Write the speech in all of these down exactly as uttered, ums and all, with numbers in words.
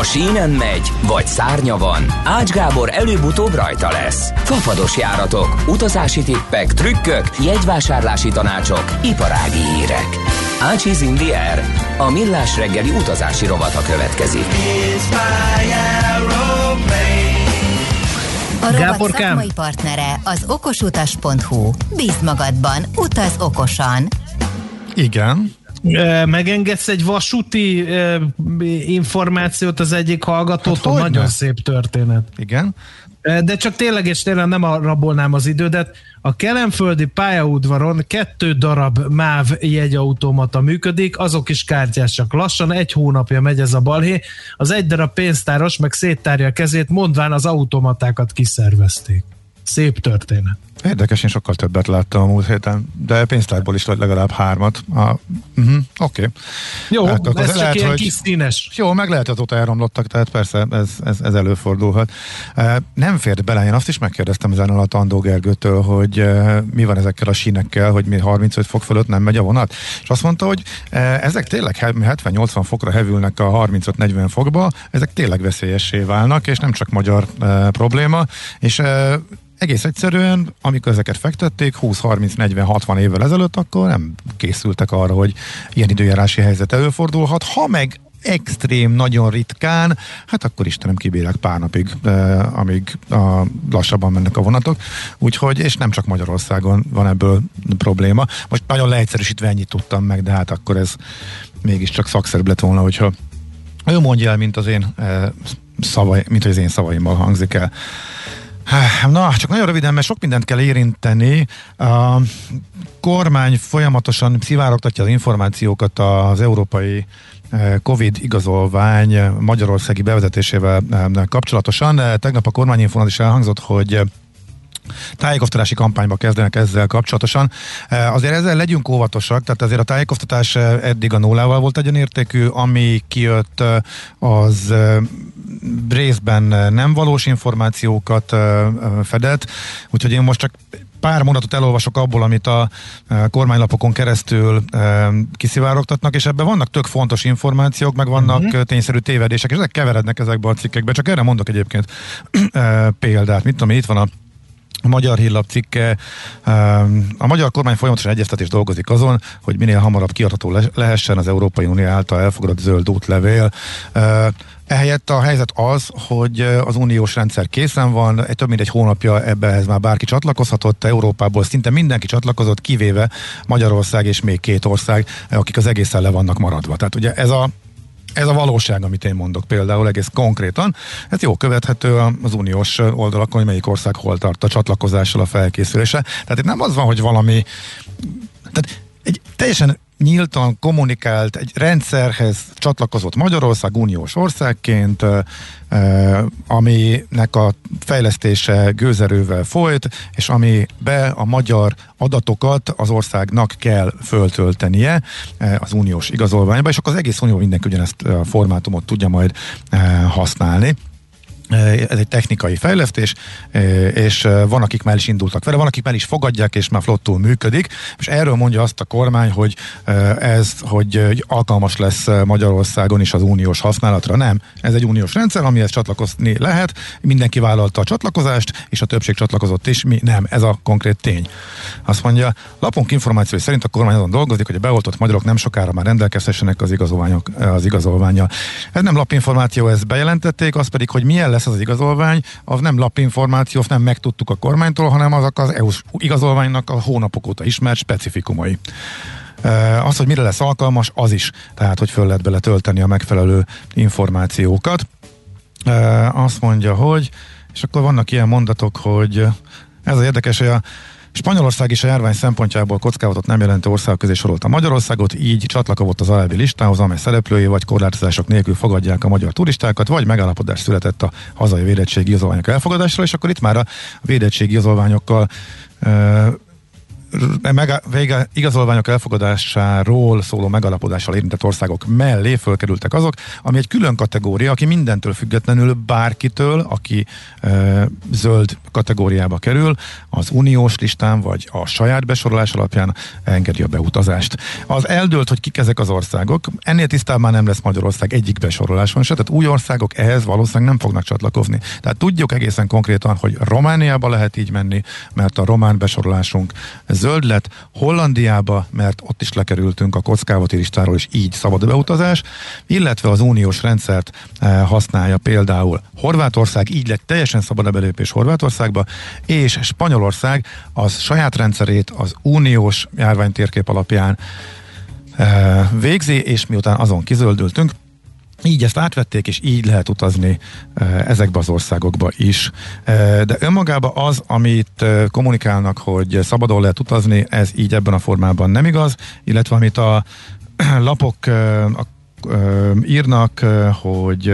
sínen megy, vagy szárnya van, Ács Gábor előbb-utóbb rajta lesz. Fafados járatok, utazási tippek, trükkök, jegyvásárlási tanácsok, iparági hírek. Ácsiz in the Air, a millás reggeli utazási rovata következik. A rovat szakmai partnere az okosutas pont hu. Bízd magadban, utaz okosan. Igen. Megengedsz egy vasúti uh, információt az egyik hallgatótól? Hát nagyon szép történet. Igen. De csak tényleg, és tényleg nem rabolnám az idődet. A kelenföldi pályaudvaron kettő darab MÁV jegyautomata működik, azok is kártyásak. Lassan egy hónapja megy ez a balhé. Az egy darab pénztáros meg széttárja a kezét, mondván az automatákat kiszervezték. Szép történet. Érdekes, én sokkal többet láttam a múlt héten, de pénztárból is legalább hármat. Uh-huh, Oké. Okay. Jó, hát, ez csak lehet, ilyen hogy... kis színes. Jó, meg lehet, hogy azóta elromlottak, tehát persze ez, ez, ez előfordulhat. Uh, nem fért bele, én azt is megkérdeztem ezen alatt Andó Gergőtől, hogy uh, mi van ezekkel a sínekkel, hogy mi harmincöt fok fölött nem megy a vonat, és azt mondta, hogy uh, ezek tényleg hetven-nyolcvan fokra hevülnek a harmincöt-negyven fokba, ezek tényleg veszélyessé válnak, és nem csak magyar uh, probléma, és uh, egész egyszerűen, amikor ezeket fektették húsz-harminc-negyven-hatvan évvel ezelőtt, akkor nem készültek arra, hogy ilyen időjárási helyzet előfordulhat. Ha meg extrém, nagyon ritkán, hát akkor Istenem kibírják pár napig, eh, amíg a, lassabban mennek a vonatok. Úgyhogy, és nem csak Magyarországon van ebből probléma. Most nagyon leegyszerűsítve ennyit tudtam meg, de hát akkor ez mégiscsak szakszerűbb lett volna, hogyha ő mondja el, mint az én eh, szavai, mint az én szavaimmal hangzik el. Na, csak nagyon röviden, mert sok mindent kell érinteni. A kormány folyamatosan szivárogtatja az információkat az európai Covid igazolvány magyarországi bevezetésével kapcsolatosan. Tegnap a kormányinfón is elhangzott, hogy tájékoztatási kampányba kezdenek ezzel kapcsolatosan. Azért ezzel legyünk óvatosak, tehát azért a tájékoztatás eddig a nullával volt egyenértékű, ami kijött az részben nem valós információkat fedett, úgyhogy én most csak pár mondatot elolvasok abból, amit a kormánylapokon keresztül kiszivárogtatnak, és ebben vannak tök fontos információk, meg vannak uh-huh. tényszerű tévedések, és ezek keverednek ezekbe a cikkekbe. Csak erre mondok egyébként példát. Mit tudom, itt van a A Magyar Hírlap cikke. A magyar kormány folyamatosan egyeztetés dolgozik azon, hogy minél hamarabb kiadható lehessen az Európai Unió által elfogadott zöld útlevél. Ehelyett a helyzet az, hogy az uniós rendszer készen van, egy több mint egy hónapja ebbehez már bárki csatlakozhatott, Európából szinte mindenki csatlakozott, kivéve Magyarország és még két ország, akik az egészen le vannak maradva. Tehát ugye ez a Ez a valóság, amit én mondok például egész konkrétan. Ez jó követhető az uniós oldalakon, hogy melyik ország hol tart a csatlakozással, a felkészülése. Tehát itt nem az van, hogy valami... Tehát egy teljesen nyíltan kommunikált, egy rendszerhez csatlakozott Magyarország uniós országként, eh, aminek a fejlesztése gőzerővel folyt, és amibe a magyar adatokat az országnak kell föltöltenie eh, az uniós igazolványba, és akkor az egész unió mindenki ugyanezt a formátumot tudja majd eh, használni. Ez egy technikai fejlesztés, és van, akik már is indultak vele, van, akik már is fogadják, és már flottul működik, és erről mondja azt a kormány, hogy ez, hogy alkalmas lesz Magyarországon is az uniós használatra. Nem, ez egy uniós rendszer, amihez csatlakozni lehet, mindenki vállalta a csatlakozást, és a többség csatlakozott is, mi nem, ez a konkrét tény. Azt mondja, lapunk információi szerint a kormány azon dolgozik, hogy a beoltott magyarok nem sokára már rendelkezhessenek az igazolványok, az igazolványa. Ez nem lapinformáció, ezt bejelentették, az pedig, hogy milyen lesz az, az igazolvány, az nem lapinformáció, azt nem megtudtuk a kormánytól, hanem azok az é u-s igazolványnak a hónapok óta ismert specifikumai. Az, hogy mire lesz alkalmas, az is, tehát, hogy föl lehet bele tölteni a megfelelő információkat. Azt mondja, hogy, és akkor vannak ilyen mondatok, hogy ez az érdekes, hogy a Spanyolország is a járvány szempontjából kockázatot nem jelentő ország közé sorolta Magyarországot, így csatlakozott az alábbi listához, amely szereplői vagy korlátozások nélkül fogadják a magyar turistákat, vagy megállapodás született a hazai védettségi igazolványok elfogadásra, és akkor itt már a védettségi igazolványokkal uh, meg, vége, igazolványok elfogadásáról szóló megalapodással érintett országok mellé fölkerültek azok, ami egy külön kategória, aki mindentől függetlenül bárkitől, aki e, zöld kategóriába kerül, az uniós listán vagy a saját besorolás alapján engedi a beutazást. Az eldőlt, hogy kik ezek az országok, ennél tisztában már nem lesz Magyarország egyik besoroláson se, tehát új országok ehhez valószínűleg nem fognak csatlakozni. Tehát tudjuk egészen konkrétan, hogy Romániába lehet így menni, mert a román besorolásunk zöld lett, Hollandiába, mert ott is lekerültünk a kockázati listáról, és így szabad beutazás, illetve az uniós rendszert eh, használja például Horvátország, így lett teljesen szabad a belépés Horvátországba, és Spanyolország az saját rendszerét az uniós járványtérkép alapján eh, végzi, és miután azon kizöldültünk, így ezt átvették, és így lehet utazni ezekbe az országokba is. De önmagában az, amit kommunikálnak, hogy szabadon lehet utazni, ez így ebben a formában nem igaz, illetve amit a lapok írnak, hogy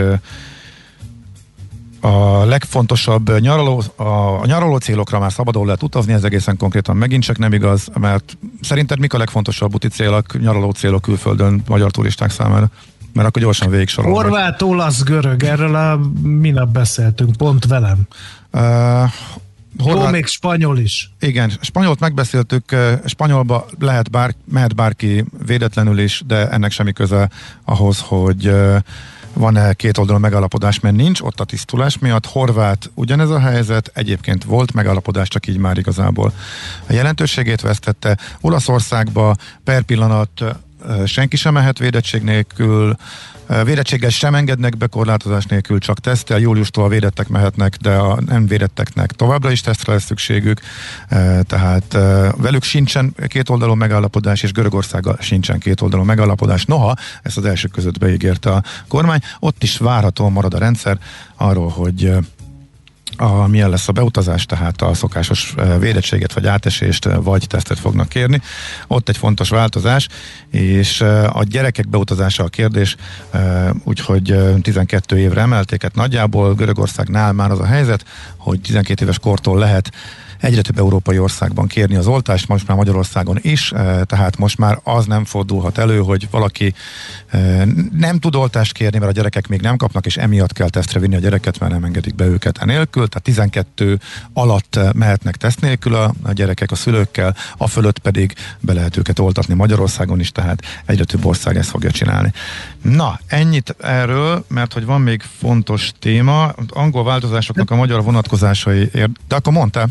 a legfontosabb nyaraló, a nyaraló célokra már szabadon lehet utazni, ez egészen konkrétan megint csak nem igaz, mert szerinted mik a legfontosabb úti célok, nyaraló célok külföldön magyar turisták számára? Mert akkor gyorsan végig sorolom. Horvát, olasz, görög, erről a minap beszéltünk, pont velem. Uh, Horvát, Jó, még spanyol is. Igen, spanyolt megbeszéltük, spanyolba lehet bár, mehet bárki védetlenül is, de ennek semmi köze ahhoz, hogy uh, van-e két oldalon megállapodás, mert nincs, ott a tisztulás miatt. Horvát ugyanez a helyzet, egyébként volt megállapodás, csak így már igazából a jelentőségét vesztette. Olaszországba per pillanat senki sem mehet védettség nélkül, védettséggel sem engednek be korlátozás nélkül, csak tesztel, júliustól a védettek mehetnek, de a nem védetteknek továbbra is tesztre lesz szükségük, tehát velük sincsen kétoldalú megállapodás, és Görögországgal sincsen kétoldalú megállapodás. Noha, ezt az elsők között beígérte a kormány, ott is várhatóan marad a rendszer arról, hogy A, milyen lesz a beutazás, tehát a szokásos védettséget, vagy átesést, vagy tesztet fognak kérni. Ott egy fontos változás, és a gyerekek beutazása a kérdés, úgyhogy tizenkét évre emelték, hát nagyjából Görögországnál már az a helyzet, hogy tizenkét éves kortól lehet egyre több európai országban kérni az oltást, most már Magyarországon is, tehát most már az nem fordulhat elő, hogy valaki nem tud oltást kérni, mert a gyerekek még nem kapnak, és emiatt kell tesztre vinni a gyereket, mert nem engedik be őket enélkül, tehát tizenkettő alatt mehetnek teszt nélkül a gyerekek a szülőkkel, a fölött pedig be lehet őket oltatni Magyarországon is, tehát egyre több ország ezt fogja csinálni. Na, ennyit erről, mert hogy van még fontos téma, angol változásoknak a magyar vonatkozásai, ér... de akkor mondtál?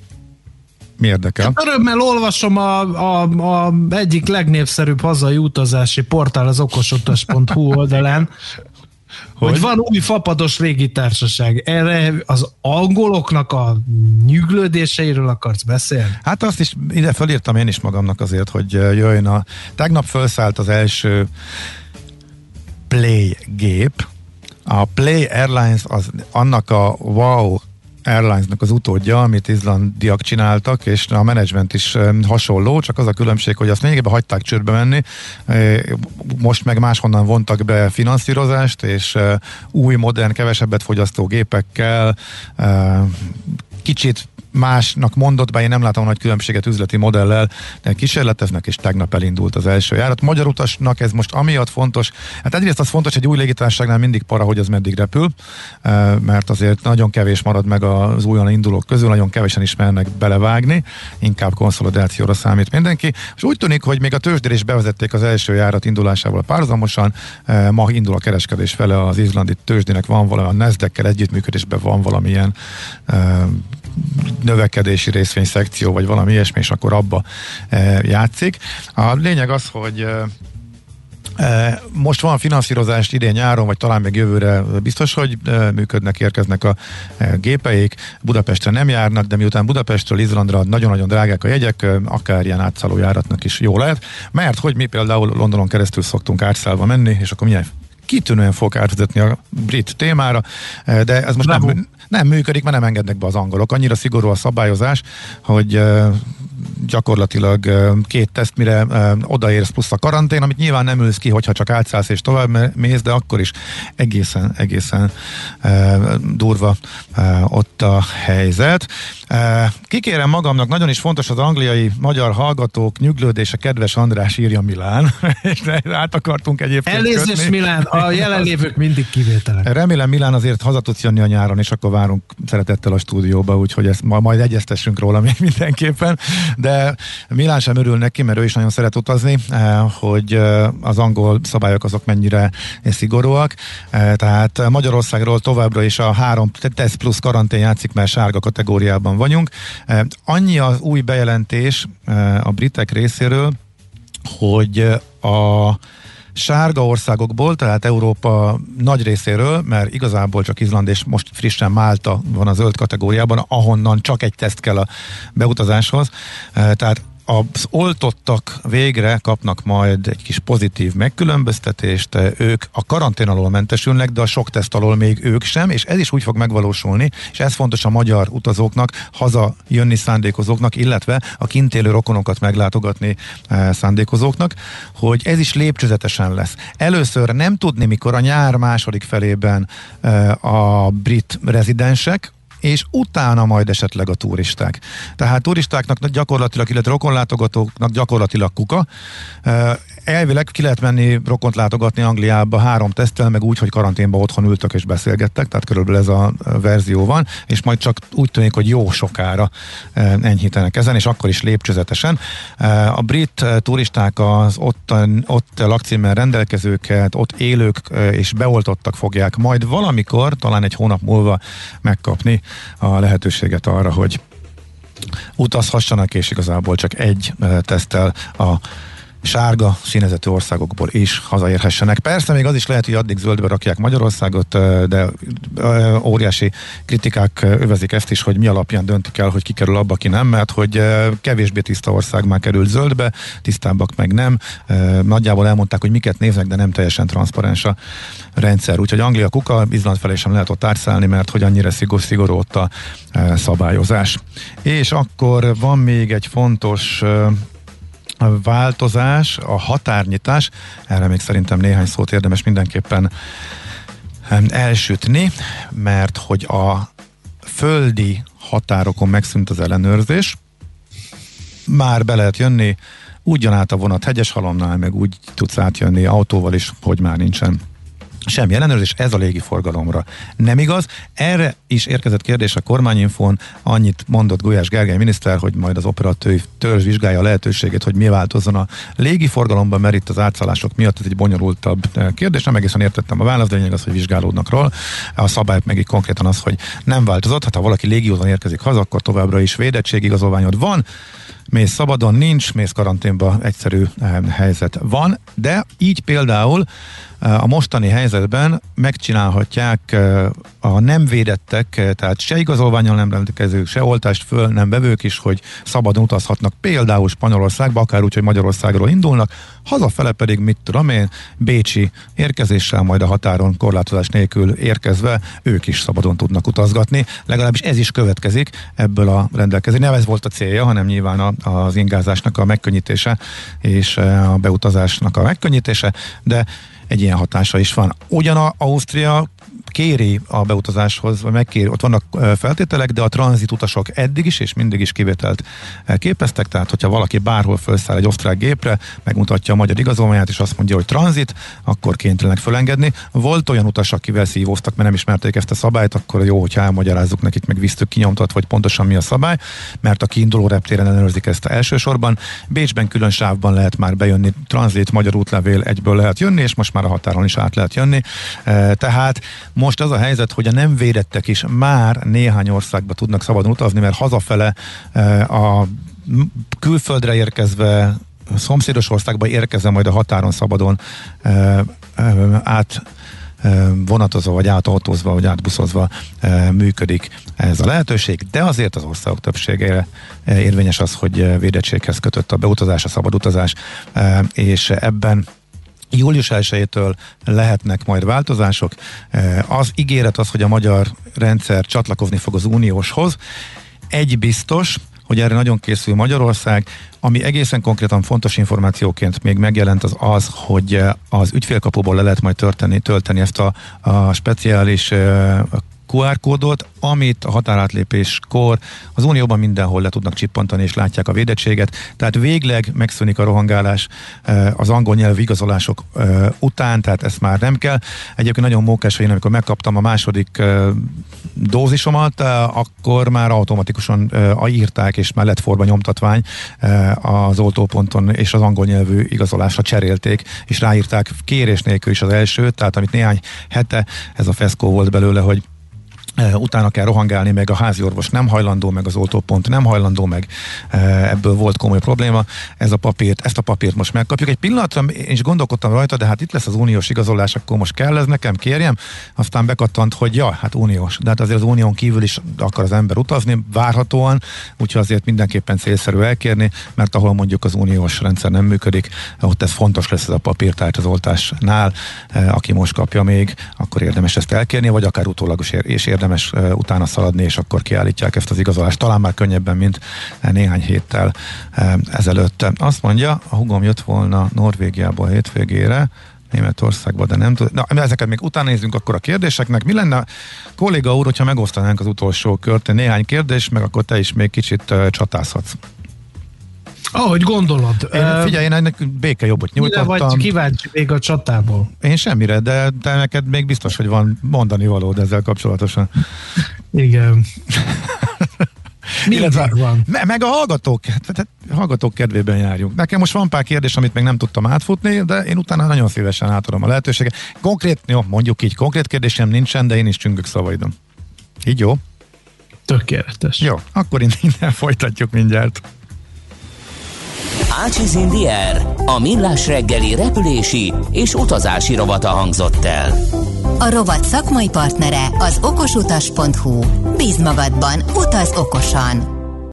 Mi érdekel? Örömmel olvasom a, a, a egyik legnépszerűbb hazai utazási portál, az okosutas pont hu oldalán, hogy? hogy van új fapados légitársaság. Erre az angoloknak a nyüglődéseiről akarsz beszélni? Hát azt is ide felírtam én is magamnak azért, hogy jöjjön a... Tegnap felszállt az első Play gép. A Play Airlines az annak a wow Airlinesnak az utódja, amit izlandiak csináltak, és a menedzsment is hasonló, csak az a különbség, hogy azt lényegében hagyták csődbe menni, most meg máshonnan vontak be finanszírozást, és új, modern, kevesebbet fogyasztó gépekkel, kicsit másnak mondott, bár én nem látom nagy különbséget üzleti modellel, de kísérleteznek, és tegnap elindult az első járat. Magyar utasnak ez most amiatt fontos, hát egyrészt az fontos, hogy új légitársaságnál mindig para, hogy az meddig repül, mert azért nagyon kevés marad meg az újonnan indulók közül, nagyon kevesen is mernek belevágni, inkább konszolidációra számít mindenki, és úgy tűnik, hogy még a tőzsdére is bevezették az első járat indulásával párhuzamosan, ma indul a kereskedés fele az izlandi tőzsdének, van valami, a Nasdaq-kel együttműködésben van valamilyen növekedési részvény szekció, vagy valami ilyesmi, és akkor abba e, játszik. A lényeg az, hogy e, e, most van finanszírozást idén nyáron, vagy talán még jövőre biztos, hogy e, működnek, érkeznek a e, gépeik. Budapestre nem járnak, de miután Budapestről Izlandra nagyon-nagyon drágák a jegyek, e, akár ilyen átszálló járatnak is jó lehet, mert hogy mi például Londonon keresztül szoktunk átszállva menni, és akkor milyen kitűnően fog átvezetni a brit témára, de ez most nem, nem működik, mert nem engednek be az angolok. Annyira szigorú a szabályozás, hogy gyakorlatilag két teszt, mire odaérsz, plusz a karantén, amit nyilván nem ülsz ki, hogyha csak átszállsz és tovább mész, de akkor is egészen, egészen durva ott a helyzet. Kikérem magamnak, nagyon is fontos az angliai magyar hallgatók nyüglődése, kedves András, írja Milán, és át akartunk egyébként Elnézést kötni. Milán, a jelenlévők mindig kivételek. Remélem Milán azért haza tudsz jönni a nyáron, és akkor várunk szeretettel a stúdióba, úgyhogy ezt ma, majd egyeztessünk róla még mindenképpen, de Milán sem örül neki, mert ő is nagyon szeret utazni, hogy az angol szabályok azok mennyire szigorúak, tehát Magyarországról továbbra is a három teszt plusz karantén játszik, mert sárga kategóriában vagyunk. Annyi az új bejelentés a britek részéről, hogy a sárga országokból, tehát Európa nagy részéről, mert igazából csak Izland és most frissen Málta van a zöld kategóriában, ahonnan csak egy teszt kell a beutazáshoz, tehát az oltottak végre kapnak majd egy kis pozitív megkülönböztetést, ők a karantén alól mentesülnek, de a sok teszt alól még ők sem, és ez is úgy fog megvalósulni, és ez fontos a magyar utazóknak, haza jönni szándékozóknak, illetve a kint élő rokonokat meglátogatni szándékozóknak, hogy ez is lépcsőzetesen lesz. Először nem tudni, mikor a nyár második felében a brit rezidensek, és utána majd esetleg a turisták. Tehát turistáknak gyakorlatilag, illetve rokonlátogatóknak gyakorlatilag kuka. Elvileg ki lehet menni rokont látogatni Angliába három teszttel, meg úgy, hogy karanténba otthon ültök és beszélgettek, tehát körülbelül ez a verzió van, és majd csak úgy tűnik, hogy jó sokára enyhítenek ezen, és akkor is lépcsőzetesen. A brit turisták az ott, ott lakcímmel rendelkezőket, ott élők és beoltottak fogják majd valamikor, talán egy hónap múlva megkapni a lehetőséget arra, hogy utazhassanak, és igazából csak egy teszttel a sárga színezetű országokból is hazaérhessenek. Persze még az is lehet, hogy addig zöldbe rakják Magyarországot, de óriási kritikák övezik ezt is, hogy mi alapján döntik el, hogy ki kerül abba, ki nem, mert hogy kevésbé tiszta ország már került zöldbe, tisztábbak meg nem. Nagyjából elmondták, hogy miket néznek, de nem teljesen transzparens a rendszer. Úgyhogy Anglia kuka, Izland felé sem lehet ott átszállni, mert hogy annyira szigor, szigorú ott a szabályozás. És akkor van még egy fontos a változás, a határnyitás, erre még szerintem néhány szót érdemes mindenképpen elsütni, mert hogy a földi határokon megszűnt az ellenőrzés, már be lehet jönni, úgy jön át a vonat Hegyeshalomnál, meg úgy tudsz átjönni autóval is, hogy már nincsen semmi ellenőrzés, ez a légiforgalomra nem igaz. Erre is érkezett kérdés a kormányinfón, annyit mondott Gulyás Gergely miniszter, hogy majd az operatőr törzs vizsgálja a lehetőséget, hogy mi változzon a légiforgalomban, mert itt az átszállások miatt ez egy bonyolultabb kérdés. Nem egészen értettem a választ, de lényeg az, hogy vizsgálódnak róla. A szabály meg így konkrétan az, hogy nem változott. Hát ha valaki légiúton érkezik haza, akkor továbbra is védettségigazolványod van, mész szabadon, nincs, mész karanténba, egyszerű helyzet van, de így például a mostani helyzetben megcsinálhatják a nem védettek, tehát se igazolvánnyal nem rendelkezők, se oltást föl nem vevők is, hogy szabadon utazhatnak például Spanyolországba, akár úgy, hogy Magyarországról indulnak, hazafele pedig, mit tudom én, bécsi érkezéssel, majd a határon korlátozás nélkül érkezve ők is szabadon tudnak utazgatni. Legalábbis ez is következik ebből a rendelkezésből. Nem ez volt a célja, hanem nyilván a, az ingázásnak a megkönnyítése és a beutazásnak a megkönnyítése, de egy ilyen hatása is van. Ugyan a Ausztria kéri a beutazáshoz, vagy megkéri, ott vannak feltételek, de a tranzit utasok eddig is és mindig is kivételt képeztek, tehát hogyha valaki bárhol felszáll egy osztrák gépre, megmutatja a magyar igazolványát, és azt mondja, hogy tranzit, akkor kénytelenek fölengedni. Volt olyan utas, akivel szívóztak, mert nem ismerték ezt a szabályt, akkor jó, hogyha elmagyarázzuk nekik, meg visszük kinyomtat, hogy pontosan mi a szabály, mert a kiinduló reptéren ellenőrzik ezt elsősorban. Bécsben külön sávban lehet már bejönni, tranzit, magyar útlevél, egyből lehet jönni, és most már a határon is át lehet jönni. Tehát most az a helyzet, hogy a nem védettek is már néhány országba tudnak szabadon utazni, mert hazafele a külföldre érkezve, szomszédos országba érkezve, majd a határon szabadon át vonatozva, vagy átautózva, vagy átbuszozva működik ez a lehetőség, de azért az országok többségére érvényes az, hogy védettséghez kötött a beutazás, a szabad utazás, és ebben július elsejétől lehetnek majd változások. Az ígéret az, hogy a magyar rendszer csatlakozni fog az unióshoz. Egy biztos, hogy erre nagyon készül Magyarország. Ami egészen konkrétan fontos információként még megjelent az az, hogy az ügyfélkapuból le lehet majd tölteni, tölteni ezt a, a speciális kú er kódot, amit a határátlépéskor az Unióban mindenhol le tudnak csippantani, és látják a védettséget. Tehát végleg megszűnik a rohangálás az angol nyelvű igazolások után, tehát ezt már nem kell. Egyébként nagyon mókás, hogy én amikor megkaptam a második dózisomat, akkor már automatikusan írták, és már lett forba nyomtatvány az oltóponton, és az angol nyelvű igazolásra cserélték, és ráírták kérés nélkül is az elsőt, tehát amit néhány hete ez a feszkó volt belőle, hogy utána kell rohangálni, meg a házi orvos nem hajlandó, meg az oltópont nem hajlandó, meg ebből volt komoly probléma. Ez a papírt, ezt a papírt most megkapjuk. Egy pillanatra én is gondolkodtam rajta, de hát itt lesz az uniós igazolás, akkor most kell ez nekem, kérjem. Aztán bekattant, hogy ja, hát uniós. De hát azért az unión kívül is akar az ember utazni, várhatóan, úgyhogy azért mindenképpen célszerű elkérni, mert ahol mondjuk az uniós rendszer nem működik, ott ez fontos lesz ez a papír, tehát az oltásnál, aki most kapja még, akkor érdemes ezt elkérni, vagy akár utólagos és érdemes érdemes uh, utána szaladni, és akkor kiállítják ezt az igazolást. Talán már könnyebben, mint néhány héttel uh, ezelőtt. Azt mondja, a hugom jött volna Norvégiából hétvégére, Németországba, de nem tud. Na, ezeket még utána nézzünk akkor a kérdéseknek. Mi lenne, kolléga úr, hogyha megosztanánk az utolsó kört, néhány kérdés, meg akkor te is még kicsit uh, csatázhatsz. Ahogy gondolod. Én, figyelj, én ennek békejobbot nyújtottam. Mire vagy kíváncsi még a csatából? Én semmire, de te neked még biztos, hogy van mondani valód ezzel kapcsolatosan. Igen. Illetve, van. Meg a hallgatók, tehát hallgatók kedvében járjunk. Nekem most van pár kérdés, amit még nem tudtam átfutni, de én utána nagyon szívesen átadom a lehetőséget. Konkrét, jó, mondjuk így, konkrét kérdésem nincsen, de én is csüngök szavaidom. Így jó? Tökéletes. Jó, akkor innen folytatjuk mindjárt. Ácsiz in the Air, a millás reggeli repülési és utazási rovata hangzott el. A rovat szakmai partnere az okosutas pont hu. Bízd magadban, utaz okosan!